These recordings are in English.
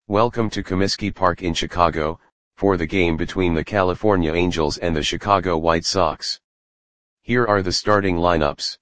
Welcome to Comiskey Park in Chicago, for the game between the California Angels and the Chicago White Sox. Here are the starting lineups.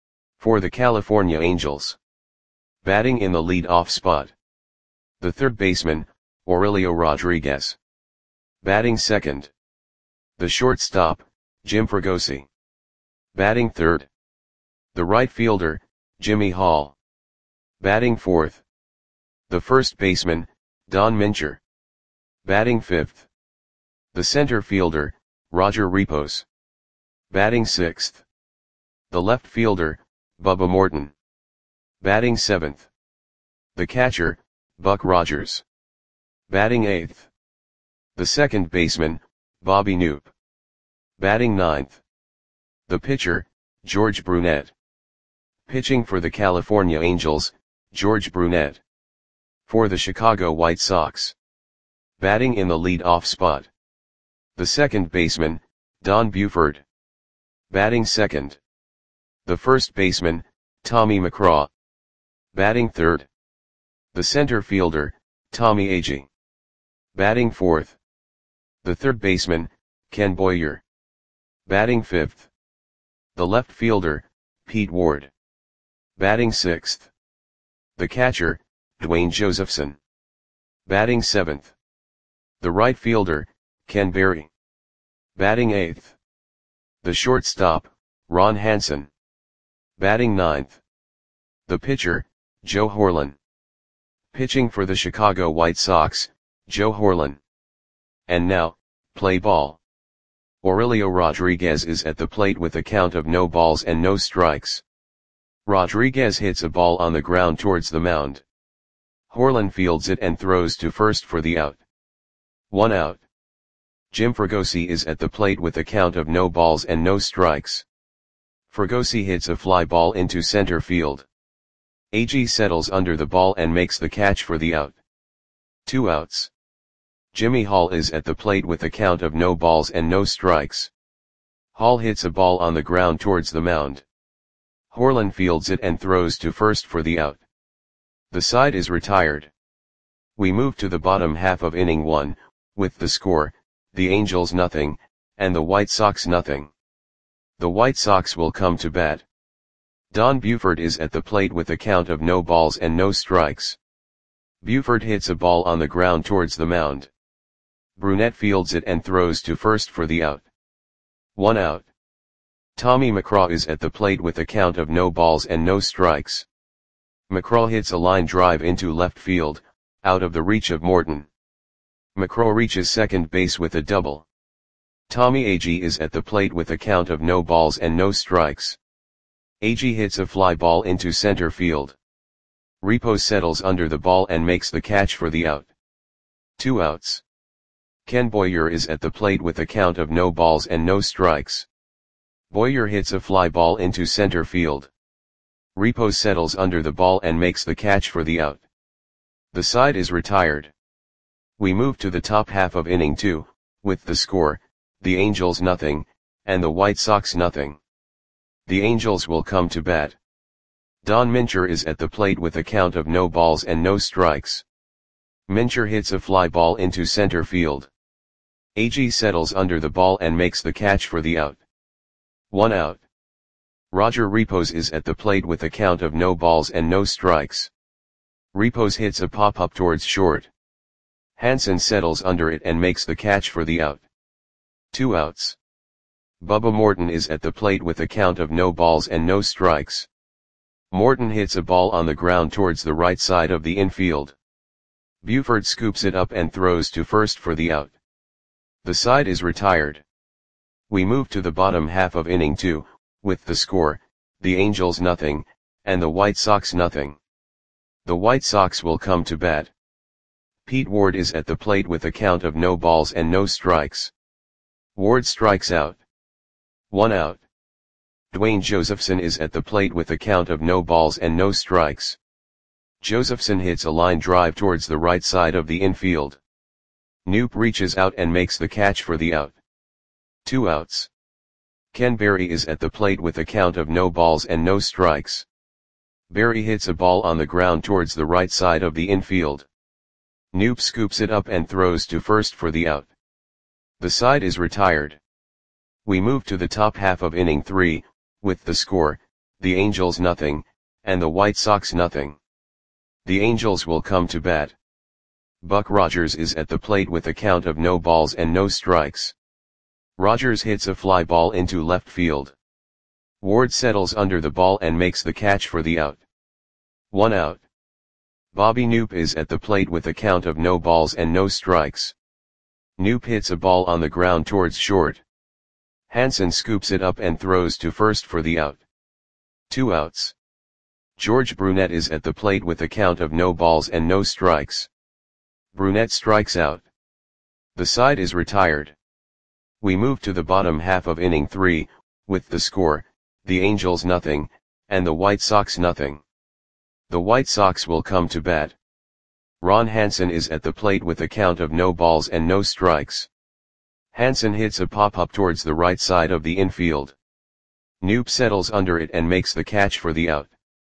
For the California Angels. Batting in the lead-off spot. The third baseman, Aurelio Rodriguez. Batting second. The shortstop, Jim Fregosi. Batting third. The right fielder, Jimmy Hall. Batting fourth. The first baseman, Don Mincher. Batting fifth. The center fielder, Roger Repos. Batting sixth. The left fielder, Bubba Morton. Batting seventh. The catcher, Buck Rogers. Batting eighth. The second baseman, Bobby Knoop. Batting ninth. The pitcher, George Brunette. Pitching for the California Angels, George Brunette. For the Chicago White Sox. Batting in the lead-off spot. The second baseman, Don Buford. Batting second. The first baseman, Tommy McCraw. Batting third. The center fielder, Tommy Agee. Batting fourth. The third baseman, Ken Boyer. Batting fifth. The left fielder, Pete Ward. Batting sixth. The catcher, Dwayne Josephson. Batting seventh. The right fielder, Ken Berry. Batting eighth. The shortstop, Ron Hansen. Batting ninth. The pitcher, Joe Horlen. Pitching for the Chicago White Sox, Joe Horlen. And now, play ball. Aurelio Rodriguez is at the plate with a count of no balls and no strikes. Rodriguez hits a ball on the ground towards the mound. Horlen fields it and throws to first for the out. 1 out. Jim Fregosi is at the plate with a count of no balls and no strikes. Fregosi hits a fly ball into center field. Agee settles under the ball and makes the catch for the out. 2 outs. Jimmy Hall is at the plate with a count of no balls and no strikes. Hall hits a ball on the ground towards the mound. Horlen fields it and throws to first for the out. The side is retired. We move to the bottom half of inning 1, with the score, the Angels nothing, and the White Sox nothing. The White Sox will come to bat. Don Buford is at the plate with a count of no balls and no strikes. Buford hits a ball on the ground towards the mound. Brunette fields it and throws to first for the out. 1 out. Tommy McCraw is at the plate with a count of no balls and no strikes. McCraw hits a line drive into left field, out of the reach of Morton. McCraw reaches second base with a double. Tommy Agee is at the plate with a count of no balls and no strikes. Agee hits a fly ball into center field. Repos settles under the ball and makes the catch for the out. 2 outs. Ken Boyer is at the plate with a count of no balls and no strikes. Boyer hits a fly ball into center field. Repos settles under the ball and makes the catch for the out. The side is retired. We move to the top half of inning 2, with the score, the Angels nothing, and the White Sox nothing. The Angels will come to bat. Don Mincher is at the plate with a count of no balls and no strikes. Mincher hits a fly ball into center field. Agee settles under the ball and makes the catch for the out. 1 out. Roger Repos is at the plate with a count of no balls and no strikes. Repos hits a pop-up towards short. Hansen settles under it and makes the catch for the out. 2 outs. Bubba Morton is at the plate with a count of no balls and no strikes. Morton hits a ball on the ground towards the right side of the infield. Buford scoops it up and throws to first for the out. The side is retired. We move to the bottom half of inning 2, with the score, the Angels nothing, and the White Sox nothing. The White Sox will come to bat. Pete Ward is at the plate with a count of no balls and no strikes. Ward strikes out. 1 out. Dwayne Josephson is at the plate with a count of no balls and no strikes. Josephson hits a line drive towards the right side of the infield. Knoop reaches out and makes the catch for the out. 2 outs. Ken Berry is at the plate with a count of no balls and no strikes. Berry hits a ball on the ground towards the right side of the infield. Knoop scoops it up and throws to first for the out. The side is retired. We move to the top half of inning 3, with the score, the Angels nothing, and the White Sox nothing. The Angels will come to bat. Buck Rogers is at the plate with a count of no balls and no strikes. Rogers hits a fly ball into left field. Ward settles under the ball and makes the catch for the out. 1 out. Bobby Knoop is at the plate with a count of no balls and no strikes. Knoop hits a ball on the ground towards short. Hansen scoops it up and throws to first for the out. 2 outs. George Brunette is at the plate with a count of no balls and no strikes. Brunette strikes out. The side is retired. We move to the bottom half of inning 3, with the score, the Angels nothing, and the White Sox nothing. The White Sox will come to bat. Ron Hansen is at the plate with a count of no balls and no strikes. Hansen hits a pop-up towards the right side of the infield. Knoop settles under it and makes the catch for the out.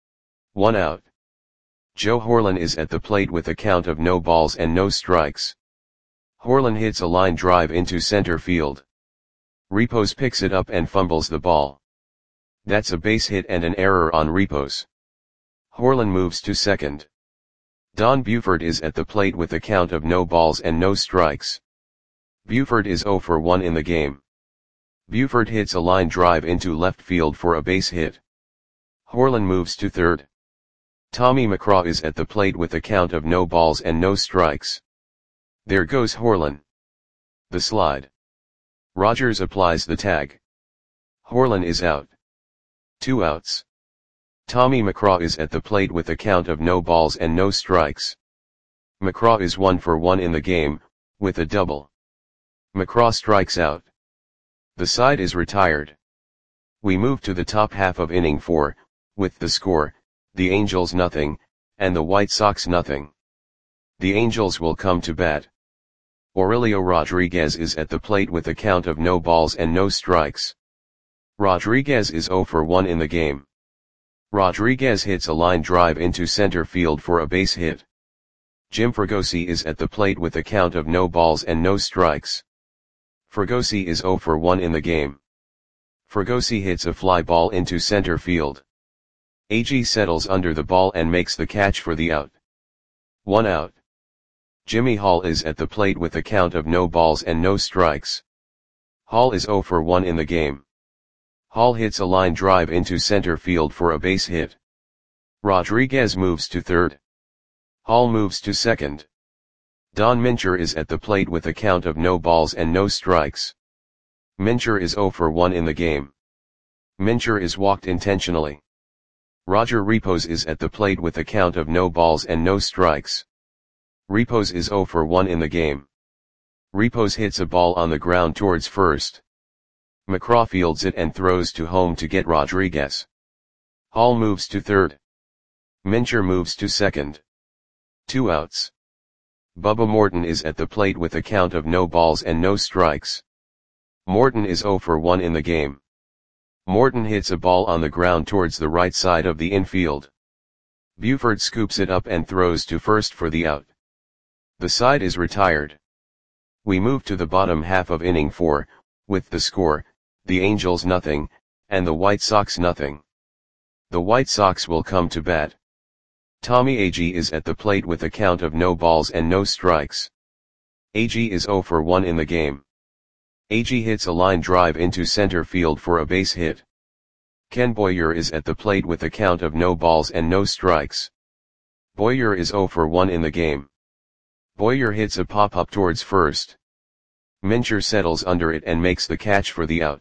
1 out. Joe Horlen is at the plate with a count of no balls and no strikes. Horlen hits a line drive into center field. Repos picks it up and fumbles the ball. That's a base hit and an error on Repos. Horlen moves to second. Don Buford is at the plate with a count of no balls and no strikes. Buford is 0 for 1 in the game. Buford hits a line drive into left field for a base hit. Horlen moves to third. Tommy McCraw is at the plate with a count of no balls and no strikes. There goes Horlen. The slide. Rogers applies the tag. Horlen is out. 2 outs. Tommy McCraw is at the plate with a count of no balls and no strikes. McCraw is 1 for 1 in the game, with a double. McCraw strikes out. The side is retired. We move to the top half of inning 4, with the score, the Angels nothing, and the White Sox nothing. The Angels will come to bat. Aurelio Rodriguez is at the plate with a count of no balls and no strikes. Rodriguez is 0 for 1 in the game. Rodriguez hits a line drive into center field for a base hit. Jim Fregosi is at the plate with a count of no balls and no strikes. Fregosi is 0 for 1 in the game. Fregosi hits a fly ball into center field. Agee settles under the ball and makes the catch for the out. 1 out. Jimmy Hall is at the plate with a count of no balls and no strikes. Hall is 0 for 1 in the game. Hall hits a line drive into center field for a base hit. Rodriguez moves to third. Hall moves to second. Don Mincher is at the plate with a count of no balls and no strikes. Mincher is 0 for 1 in the game. Mincher is walked intentionally. Roger Repos is at the plate with a count of no balls and no strikes. Repos is 0 for 1 in the game. Repos hits a ball on the ground towards first. McCraw fields it and throws to home to get Rodriguez. Hall moves to third. Mincher moves to second. 2 outs. Bubba Morton is at the plate with a count of no balls and no strikes. Morton is 0 for 1 in the game. Morton hits a ball on the ground towards the right side of the infield. Buford scoops it up and throws to first for the out. The side is retired. We move to the bottom half of inning 4, with the score, the Angels nothing, and the White Sox nothing. The White Sox will come to bat. Tommy Agee is at the plate with a count of no balls and no strikes. Agee is 0 for 1 in the game. Agee hits a line drive into center field for a base hit. Ken Boyer is at the plate with a count of no balls and no strikes. Boyer is 0 for 1 in the game. Boyer hits a pop-up towards first. Mincher settles under it and makes the catch for the out.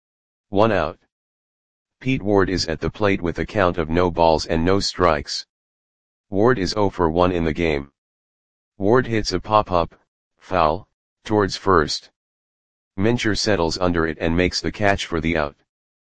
1 out. Pete Ward is at the plate with a count of no balls and no strikes. Ward is 0 for 1 in the game. Ward hits a pop-up, foul, towards first. Mincher settles under it and makes the catch for the out.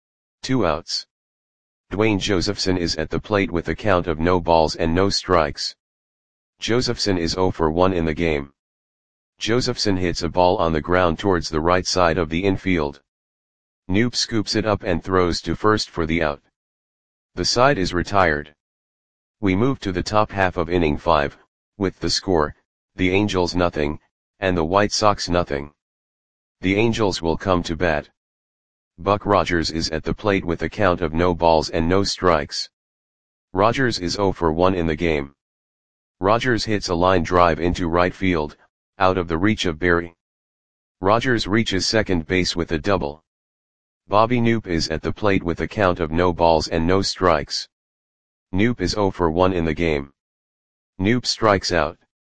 2 outs. Dwayne Josephson is at the plate with a count of no balls and no strikes. Josephson is 0 for 1 in the game. Josephson hits a ball on the ground towards the right side of the infield. Knoop scoops it up and throws to first for the out. The side is retired. We move to the top half of inning 5, with the score, the Angels nothing, and the White Sox nothing. The Angels will come to bat. Buck Rogers is at the plate with a count of no balls and no strikes. Rogers is 0 for 1 in the game. Rogers hits a line drive into right field, out of the reach of Berry. Rogers reaches second base with a double. Bobby Knoop is at the plate with a count of no balls and no strikes. Knoop is 0 for 1 in the game. Knoop strikes out.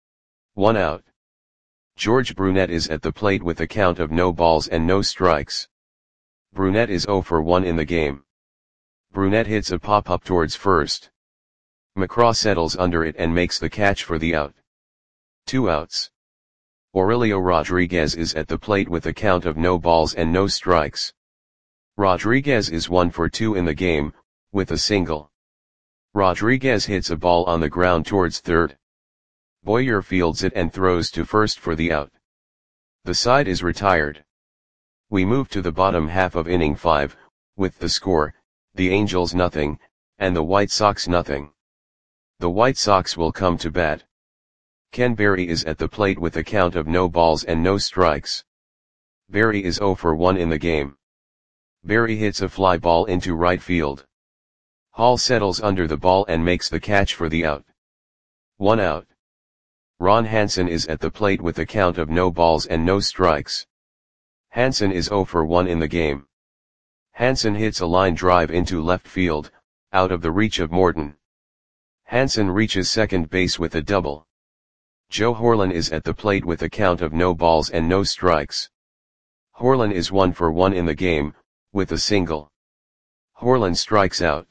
1 out. George Brunette is at the plate with a count of no balls and no strikes. Brunette is 0 for 1 in the game. Brunette hits a pop-up towards first. McCraw settles under it and makes the catch for the out. 2 outs. Aurelio Rodriguez is at the plate with a count of no balls and no strikes. Rodriguez is 1 for 2 in the game, with a single. Rodriguez hits a ball on the ground towards third. Boyer fields it and throws to first for the out. The side is retired. We move to the bottom half of inning 5, with the score, the Angels nothing, and the White Sox nothing. The White Sox will come to bat. Ken Berry is at the plate with a count of no balls and no strikes. Berry is 0 for 1 in the game. Berry hits a fly ball into right field. Hall settles under the ball and makes the catch for the out. 1 out. Ron Hansen is at the plate with a count of no balls and no strikes. Hansen is 0 for 1 in the game. Hansen hits a line drive into left field, out of the reach of Morton. Hansen reaches second base with a double. Joe Horlen is at the plate with a count of no balls and no strikes. Horlen is 1 for 1 in the game, with a single. Horlen strikes out.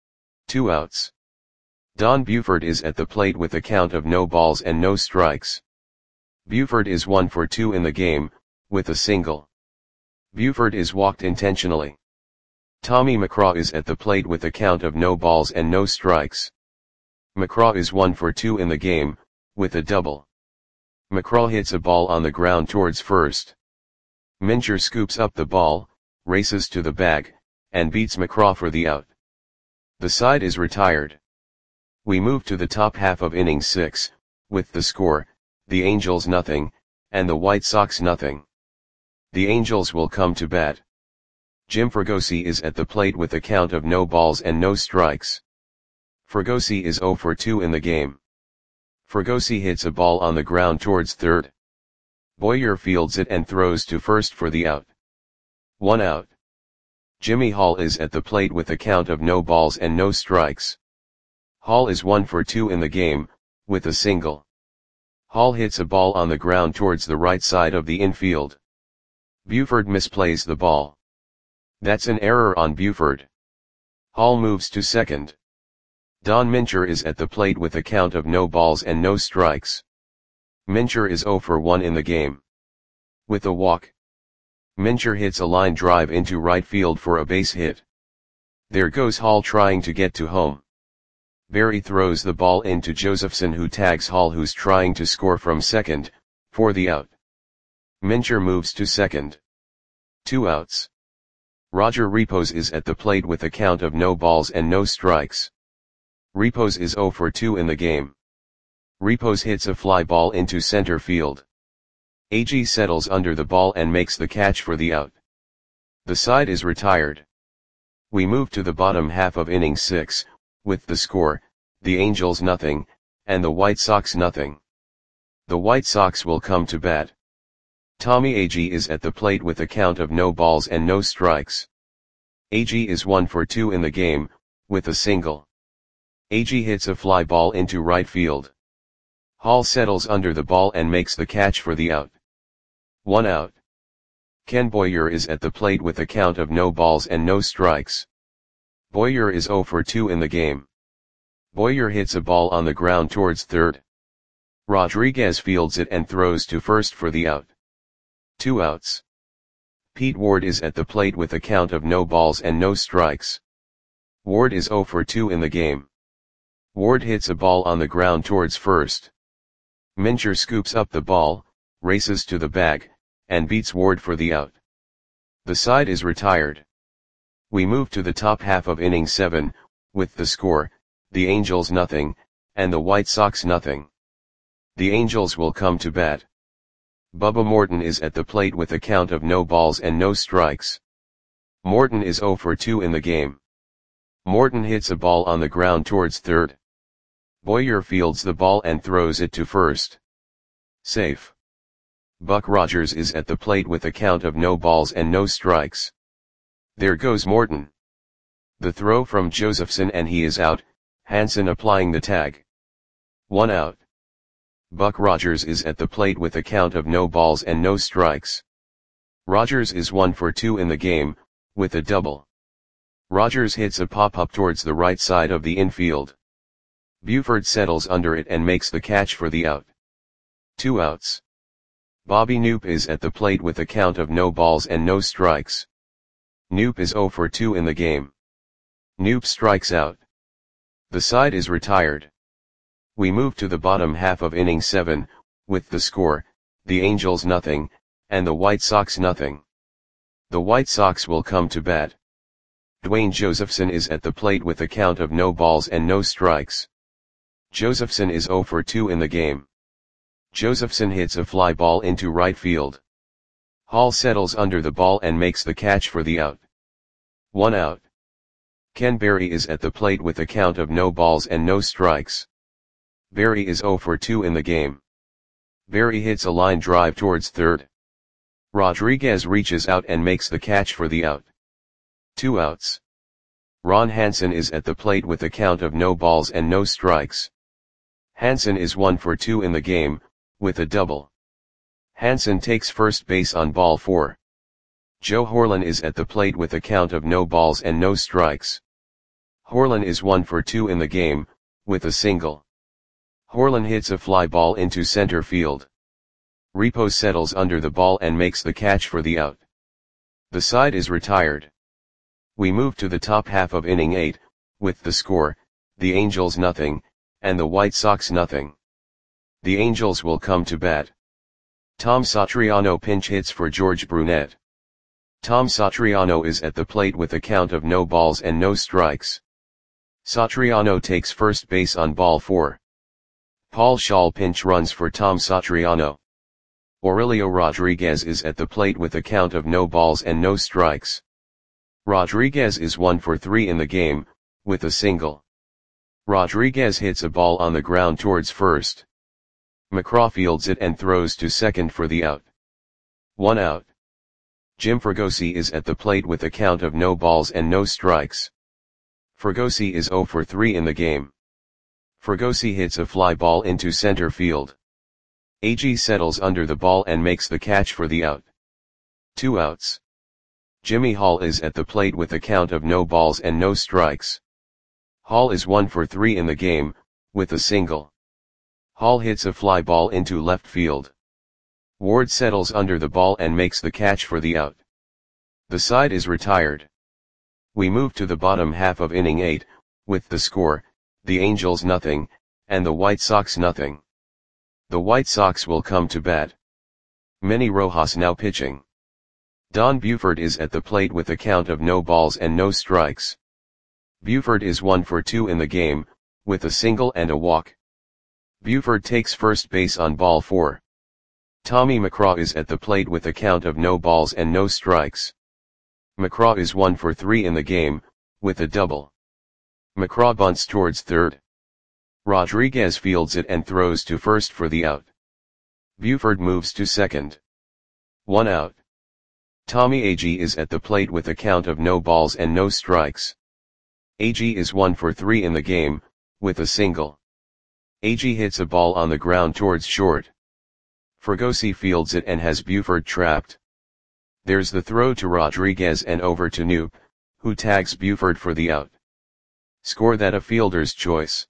2 outs. Don Buford is at the plate with a count of no balls and no strikes. Buford is 1 for 2 in the game, with a single. Buford is walked intentionally. Tommy McCraw is at the plate with a count of no balls and no strikes. McCraw is 1 for 2 in the game, with a double. McCraw hits a ball on the ground towards first. Mincher scoops up the ball, races to the bag, and beats McCraw for the out. The side is retired. We move to the top half of inning 6, with the score, the Angels nothing, and the White Sox nothing. The Angels will come to bat. Jim Fregosi is at the plate with a count of no balls and no strikes. Fregosi is 0 for 2 in the game. Fregosi hits a ball on the ground towards third. Boyer fields it and throws to first for the out. 1 out. Jimmy Hall is at the plate with a count of no balls and no strikes. Hall is 1 for 2 in the game, with a single. Hall hits a ball on the ground towards the right side of the infield. Buford misplays the ball. That's an error on Buford. Hall moves to second. Don Mincher is at the plate with a count of no balls and no strikes. Mincher is 0 for 1 in the game. With a walk. Mincher hits a line drive into right field for a base hit. There goes Hall trying to get to home. Berry throws the ball into Josephson, who tags Hall, who's trying to score from second, for the out. Mincher moves to second. 2 outs. Roger Repos is at the plate with a count of no balls and no strikes. Repos is 0 for 2 in the game. Repos hits a fly ball into center field. Agee settles under the ball and makes the catch for the out. The side is retired. We move to the bottom half of inning 6, with the score, the Angels nothing, and the White Sox nothing. The White Sox will come to bat. Tommy Agee is at the plate with a count of no balls and no strikes. Agee is 1 for 2 in the game, with a single. Agee hits a fly ball into right field. Hall settles under the ball and makes the catch for the out. 1 out. Ken Boyer is at the plate with a count of no balls and no strikes. Boyer is 0 for 2 in the game. Boyer hits a ball on the ground towards third. Rodriguez fields it and throws to first for the out. 2 outs. Pete Ward is at the plate with a count of no balls and no strikes. Ward is 0 for 2 in the game. Ward hits a ball on the ground towards first. Mincher scoops up the ball, races to the bag, and beats Ward for the out. The side is retired. We move to the top half of inning 7, with the score, the Angels nothing, and the White Sox nothing. The Angels will come to bat. Bubba Morton is at the plate with a count of no balls and no strikes. Morton is 0 for 2 in the game. Morton hits a ball on the ground towards third. Boyer fields the ball and throws it to first. Safe. Buck Rogers is at the plate with a count of no balls and no strikes. There goes Morton. The throw from Josephson and he is out, Hansen applying the tag. 1 out. Buck Rogers is at the plate with a count of no balls and no strikes. Rogers is 1 for 2 in the game, with a double. Rogers hits a pop-up towards the right side of the infield. Buford settles under it and makes the catch for the out. 2 outs. Bobby Knoop is at the plate with a count of no balls and no strikes. Knoop is 0 for 2 in the game. Knoop strikes out. The side is retired. We move to the bottom half of inning 7, with the score, the Angels nothing, and the White Sox nothing. The White Sox will come to bat. Dwayne Josephson is at the plate with a count of no balls and no strikes. Josephson is 0 for 2 in the game. Josephson hits a fly ball into right field. Hall settles under the ball and makes the catch for the out. 1 out. Ken Berry is at the plate with a count of no balls and no strikes. Berry is 0 for 2 in the game. Berry hits a line drive towards third. Rodriguez reaches out and makes the catch for the out. 2 outs. Ron Hansen is at the plate with a count of no balls and no strikes. Hansen is 1 for 2 in the game, with a double. Hansen takes first base on ball 4. Joe Horlen is at the plate with a count of no balls and no strikes. Horlen is 1 for 2 in the game, with a single. Horlen hits a fly ball into center field. Repo settles under the ball and makes the catch for the out. The side is retired. We move to the top half of inning 8, with the score, the Angels nothing, and the White Sox nothing. The Angels will come to bat. Tom Satriano pinch hits for George Brunette. Tom Satriano is at the plate with a count of no balls and no strikes. Satriano takes first base on ball 4. Paul Schall pinch runs for Tom Satriano. Aurelio Rodriguez is at the plate with a count of no balls and no strikes. Rodriguez is 1 for 3 in the game, with a single. Rodriguez hits a ball on the ground towards first. McCraw fields it and throws to second for the out. 1 out. Jim Fregosi is at the plate with a count of no balls and no strikes. Fregosi is 0 for 3 in the game. Fregosi hits a fly ball into center field. Agee settles under the ball and makes the catch for the out. 2 outs. Jimmy Hall is at the plate with a count of no balls and no strikes. Hall is 1 for 3 in the game, with a single. Hall hits a fly ball into left field. Ward settles under the ball and makes the catch for the out. The side is retired. We move to the bottom half of inning 8, with the score, the Angels nothing, and the White Sox nothing. The White Sox will come to bat. Manny Rojas now pitching. Don Buford is at the plate with a count of no balls and no strikes. Buford is 1 for 2 in the game, with a single and a walk. Buford takes first base on ball 4. Tommy McCraw is at the plate with a count of no balls and no strikes. McCraw is 1 for 3 in the game, with a double. McCraw bunts towards third. Rodriguez fields it and throws to first for the out. Buford moves to second. 1 out. Tommy Agee is at the plate with a count of no balls and no strikes. Agee is 1 for 3 in the game, with a single. Agee hits a ball on the ground towards short. Fregosi fields it and has Buford trapped. There's the throw to Rodriguez and over to Knoop, who tags Buford for the out. Score that a fielder's choice.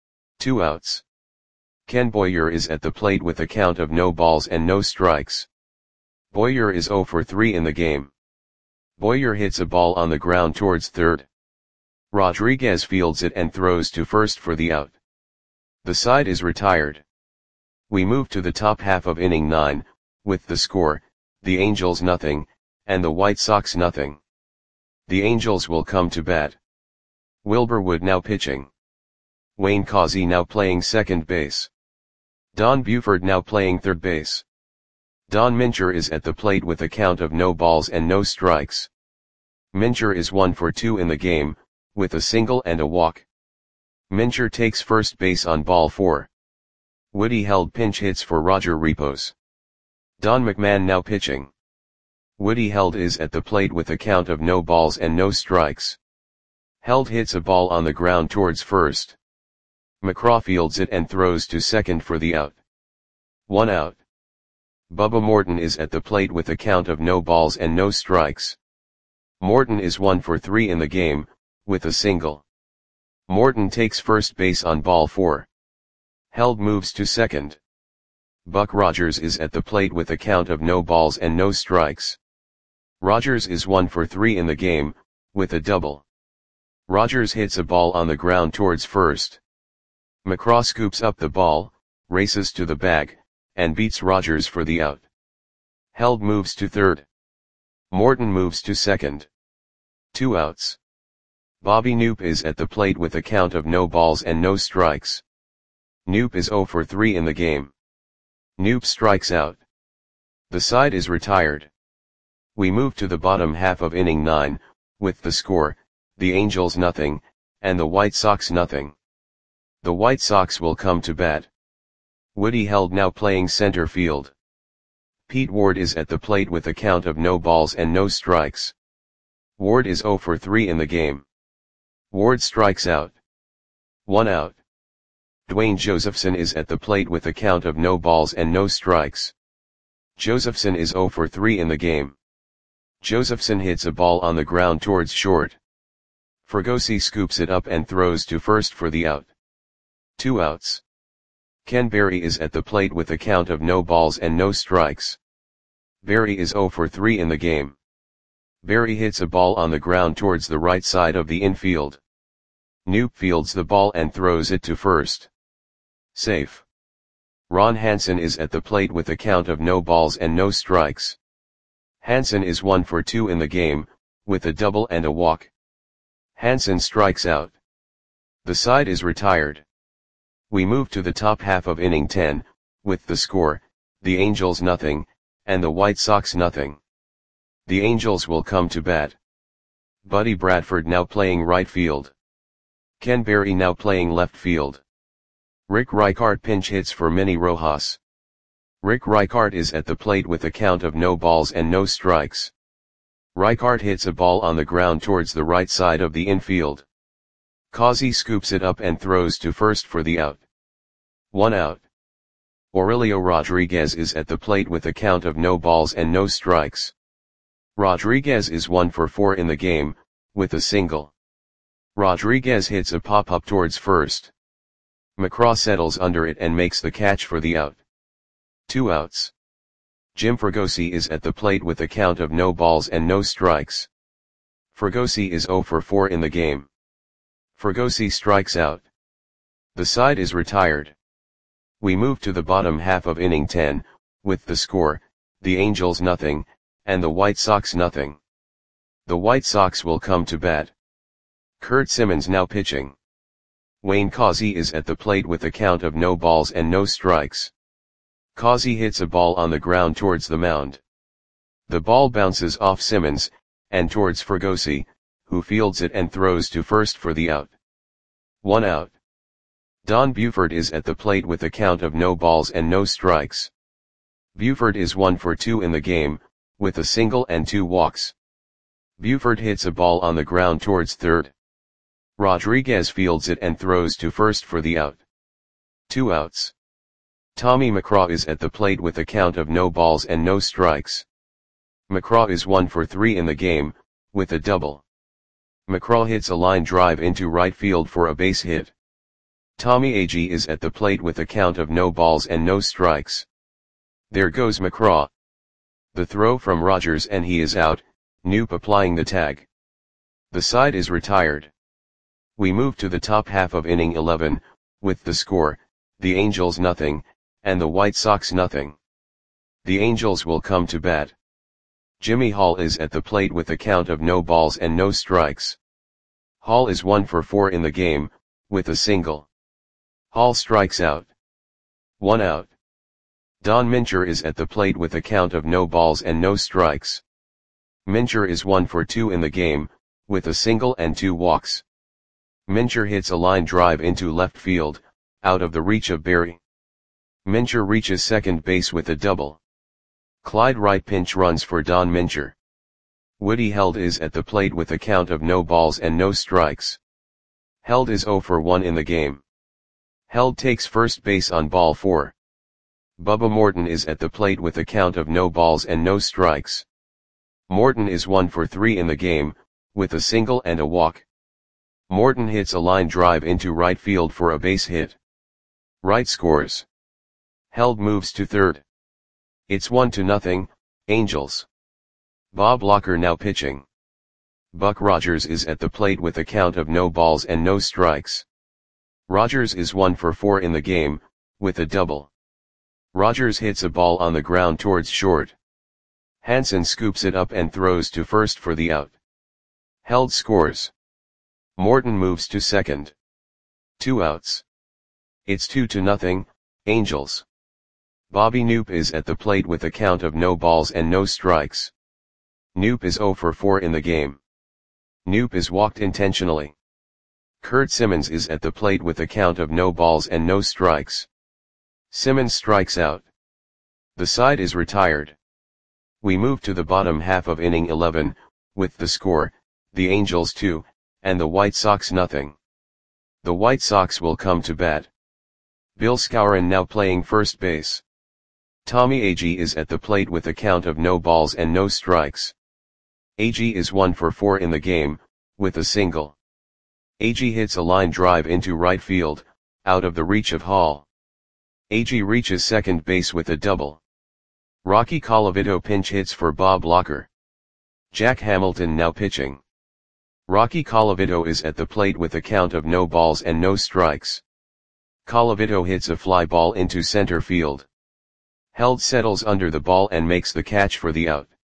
2 outs. Ken Boyer is at the plate with a count of no balls and no strikes. Boyer is 0 for 3 in the game. Boyer hits a ball on the ground towards third. Rodriguez fields it and throws to first for the out. The side is retired. We move to the top half of inning 9, with the score, the Angels nothing, and the White Sox nothing. The Angels will come to bat. Wilbur Wood now pitching. Wayne Causey now playing second base. Don Buford now playing third base. Don Mincher is at the plate with a count of no balls and no strikes. Mincher is 1 for 2 in the game, with a single and a walk. Mincher takes first base on ball 4. Woody Held pinch hits for Roger Repos. Don McMahon now pitching. Woody Held is at the plate with a count of no balls and no strikes. Held hits a ball on the ground towards first. McCraw fields it and throws to second for the out. 1 out. Bubba Morton is at the plate with a count of no balls and no strikes. Morton is 1 for 3 in the game, with a single. Morton takes first base on ball 4. Held moves to second. Buck Rogers is at the plate with a count of no balls and no strikes. Rogers is 1 for 3 in the game, with a double. Rogers hits a ball on the ground towards first. McCraw scoops up the ball, races to the bag, and beats Rogers for the out. Held moves to third. Morton moves to second. 2 outs. Bobby Knoop is at the plate with a count of no balls and no strikes. Knoop is 0 for 3 in the game. Knoop strikes out. The side is retired. We move to the bottom half of inning 9, with the score, the Angels nothing, and the White Sox nothing. The White Sox will come to bat. Woody Held now playing center field. Pete Ward is at the plate with a count of no balls and no strikes. Ward is 0 for 3 in the game. Ward strikes out. 1 out. Dwayne Josephson is at the plate with a count of no balls and no strikes. Josephson is 0 for 3 in the game. Josephson hits a ball on the ground towards short. Fregosi scoops it up and throws to first for the out. 2 outs. Ken Berry is at the plate with a count of no balls and no strikes. Berry is 0 for 3 in the game. Berry hits a ball on the ground towards the right side of the infield. Knoop fields the ball and throws it to first. Safe. Ron Hansen is at the plate with a count of no balls and no strikes. Hansen is 1 for 2 in the game, with a double and a walk. Hansen strikes out. The side is retired. We move to the top half of inning 10, with the score, the Angels nothing, and the White Sox nothing. The Angels will come to bat. Buddy Bradford now playing right field. Ken Berry now playing left field. Rick Reichart pinch hits for Manny Rojas. Rick Reichart is at the plate with a count of no balls and no strikes. Reichart hits a ball on the ground towards the right side of the infield. Causey scoops it up and throws to first for the out. 1 out. Aurelio Rodriguez is at the plate with a count of no balls and no strikes. Rodriguez is 1 for 4 in the game, with a single. Rodriguez hits a pop-up towards first. McCraw settles under it and makes the catch for the out. 2 outs. Jim Fregosi is at the plate with a count of no balls and no strikes. Fregosi is 0 for 4 in the game. Fregosi strikes out. The side is retired. We move to the bottom half of inning 10, with the score, the Angels nothing, and the White Sox nothing. The White Sox will come to bat. Kurt Simmons now pitching. Wayne Causey is at the plate with a count of no balls and no strikes. Causey hits a ball on the ground towards the mound. The ball bounces off Simmons, and towards Fregosi, who fields it and throws to first for the out. 1 out. Don Buford is at the plate with a count of no balls and no strikes. Buford is 1 for 2 in the game, with a single and 2 walks. Buford hits a ball on the ground towards third. Rodriguez fields it and throws to first for the out. 2 outs. Tommy McCraw is at the plate with a count of no balls and no strikes. McCraw is 1 for 3 in the game, with a double. McCraw hits a line drive into right field for a base hit. Tommy Agee is at the plate with a count of no balls and no strikes. There goes McCraw. The throw from Rogers and he is out, Knoop applying the tag. The side is retired. We move to the top half of inning 11, with the score, the Angels nothing, and the White Sox nothing. The Angels will come to bat. Jimmy Hall is at the plate with a count of no balls and no strikes. Hall is 1 for 4 in the game, with a single. Hall strikes out. 1 out. Don Mincher is at the plate with a count of no balls and no strikes. Mincher is 1 for 2 in the game, with a single and 2 walks. Mincher hits a line drive into left field, out of the reach of Berry. Mincher reaches second base with a double. Clyde Wright pinch runs for Don Mincher. Woody Held is at the plate with a count of no balls and no strikes. Held is 0 for 1 in the game. Held takes first base on ball 4. Bubba Morton is at the plate with a count of no balls and no strikes. Morton is 1 for 3 in the game, with a single and a walk. Morton hits a line drive into right field for a base hit. Wright scores. Held moves to third. It's 1-0, Angels. Bob Locker now pitching. Buck Rogers is at the plate with a count of no balls and no strikes. Rogers is 1 for 4 in the game, with a double. Rogers hits a ball on the ground towards short. Hansen scoops it up and throws to first for the out. Held scores. Morton moves to second. 2 outs. It's 2-0, Angels. Bobby Knoop is at the plate with a count of no balls and no strikes. Knoop is 0 for 4 in the game. Knoop is walked intentionally. Kurt Simmons is at the plate with a count of no balls and no strikes. Simmons strikes out. The side is retired. We move to the bottom half of inning 11, with the score, the Angels 2, and the White Sox nothing. The White Sox will come to bat. Bill Skowron now playing first base. Tommy Agee is at the plate with a count of no balls and no strikes. Agee is 1 for 4 in the game, with a single. Agee hits a line drive into right field, out of the reach of Hall. Agee reaches second base with a double. Rocky Colavito pinch hits for Bob Locker. Jack Hamilton now pitching. Rocky Colavito is at the plate with a count of no balls and no strikes. Colavito hits a fly ball into center field. Held settles under the ball and makes the catch for the out.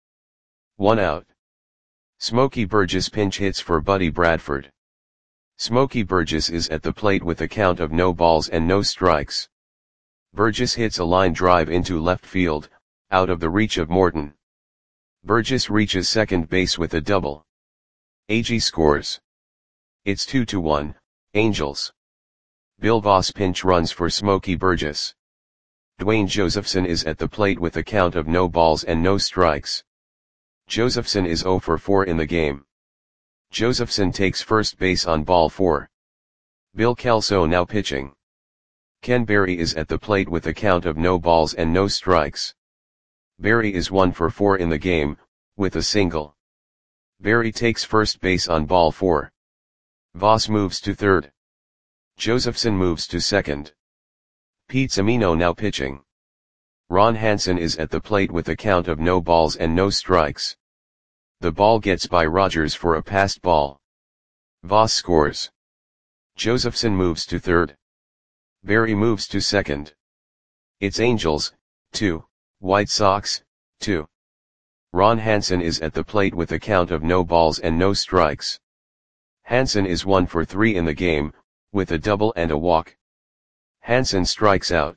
1 out. Smokey Burgess pinch hits for Buddy Bradford. Smokey Burgess is at the plate with a count of no balls and no strikes. Burgess hits a line drive into left field, out of the reach of Morton. Burgess reaches second base with a double. Agee scores. It's 2-1, Angels. Bill Voss pinch runs for Smokey Burgess. Dwayne Josephson is at the plate with a count of no balls and no strikes. Josephson is 0 for 4 in the game. Josephson takes first base on ball 4. Bill Kelso now pitching. Ken Berry is at the plate with a count of no balls and no strikes. Berry is 1 for 4 in the game, with a single. Berry takes first base on ball 4. Voss moves to third. Josephson moves to second. Pete Semino now pitching. Ron Hansen is at the plate with a count of no balls and no strikes. The ball gets by Rogers for a passed ball. Voss scores. Josephson moves to third. Berry moves to second. It's Angels, 2, White Sox, 2. Ron Hansen is at the plate with a count of no balls and no strikes. Hansen is 1 for 3 in the game, with a double and a walk. Hansen strikes out.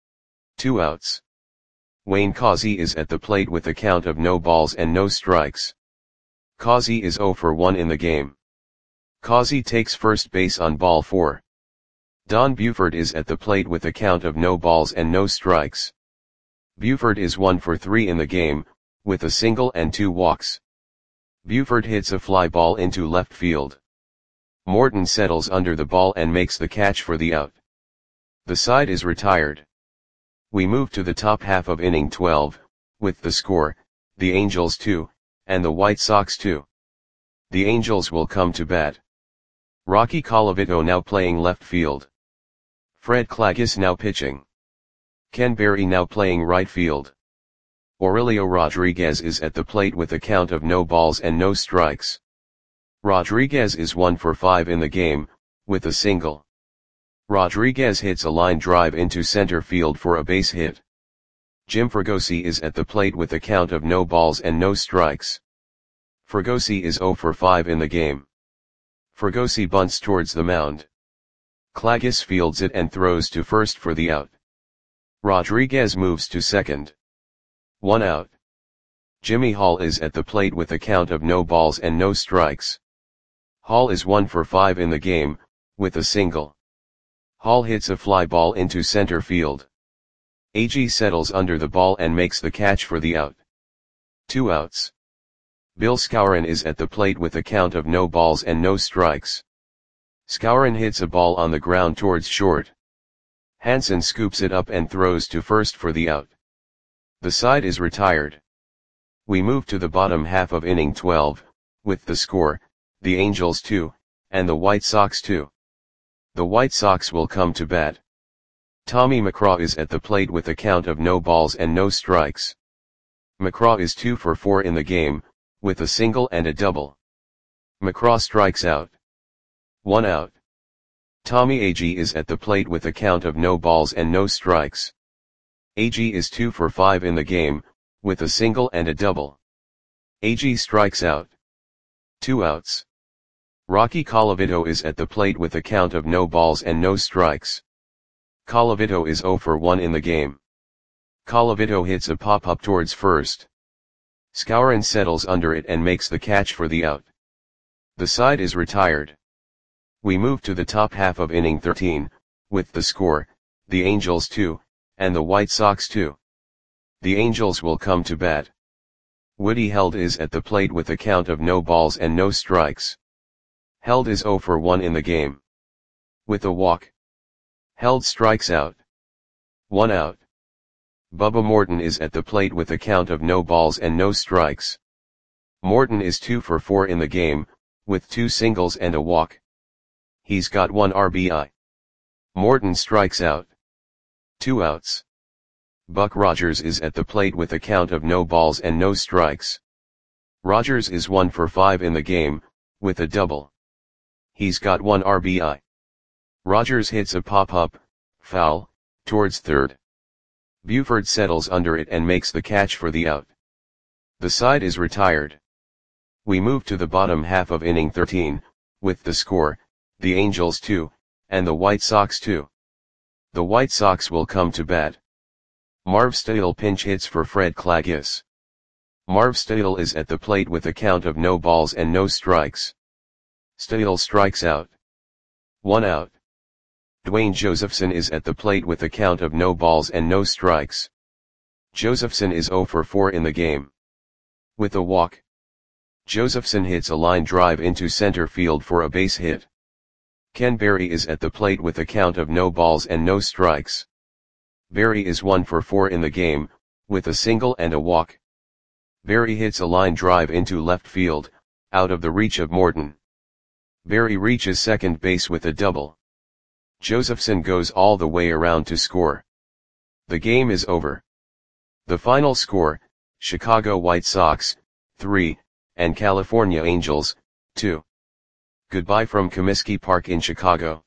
2 outs. Wayne Causey is at the plate with a count of no balls and no strikes. Causey is 0 for 1 in the game. Causey takes first base on ball 4. Don Buford is at the plate with a count of no balls and no strikes. Buford is 1 for 3 in the game, with a single and 2 walks. Buford hits a fly ball into left field. Morton settles under the ball and makes the catch for the out. The side is retired. We move to the top half of inning 12, with the score, the Angels 2, and the White Sox 2. The Angels will come to bat. Rocky Colavito now playing left field. Fred Claggis now pitching. Ken Berry now playing right field. Aurelio Rodriguez is at the plate with a count of no balls and no strikes. Rodriguez is 1 for 5 in the game, with a single. Rodriguez hits a line drive into center field for a base hit. Jim Fregosi is at the plate with a count of no balls and no strikes. Fregosi is 0 for 5 in the game. Fregosi bunts towards the mound. Claggis fields it and throws to first for the out. Rodriguez moves to second. 1 out. Jimmy Hall is at the plate with a count of no balls and no strikes. Hall is 1 for 5 in the game, with a single. Hall hits a fly ball into center field. Agee settles under the ball and makes the catch for the out. 2 outs. Bill Skowron is at the plate with a count of no balls and no strikes. Skowron hits a ball on the ground towards short. Hansen scoops it up and throws to first for the out. The side is retired. We move to the bottom half of inning 12, with the score, the Angels 2, and the White Sox 2. The White Sox will come to bat. Tommy McCraw is at the plate with a count of no balls and no strikes. McCraw is 2 for 4 in the game, with a single and a double. McCraw strikes out. 1 out. Tommy Agee is at the plate with a count of no balls and no strikes. Agee is 2 for 5 in the game, with a single and a double. Agee strikes out. 2 outs. Rocky Colavito is at the plate with a count of no balls and no strikes. Colavito is 0 for 1 in the game. Colavito hits a pop-up towards first. Skowron settles under it and makes the catch for the out. The side is retired. We move to the top half of inning 13, with the score, the Angels 2, and the White Sox 2. The Angels will come to bat. Woody Held is at the plate with a count of no balls and no strikes. Held is 0 for 1 in the game. With a walk. Held strikes out. 1 out. Bubba Morton is at the plate with a count of no balls and no strikes. Morton is 2 for 4 in the game, with 2 singles and a walk. He's got 1 RBI. Morton strikes out. 2 outs. Buck Rogers is at the plate with a count of no balls and no strikes. Rogers is 1 for 5 in the game, with a double. He's got 1 RBI. Rogers hits a pop-up, foul, towards third. Buford settles under it and makes the catch for the out. The side is retired. We move to the bottom half of inning 13, with the score, the Angels 2, and the White Sox 2. The White Sox will come to bat. Marv Stadel pinch hits for Fred Clagis. Marv Stadel is at the plate with a count of no balls and no strikes. Stadel strikes out. 1 out. Dwayne Josephson is at the plate with a count of no balls and no strikes. Josephson is 0 for 4 in the game. With a walk. Josephson hits a line drive into center field for a base hit. Ken Berry is at the plate with a count of no balls and no strikes. Berry is 1 for 4 in the game, with a single and a walk. Berry hits a line drive into left field, out of the reach of Morton. Berry reaches second base with a double. Josephson goes all the way around to score. The game is over. The final score, Chicago White Sox, 3, and California Angels, 2. Goodbye from Comiskey Park in Chicago.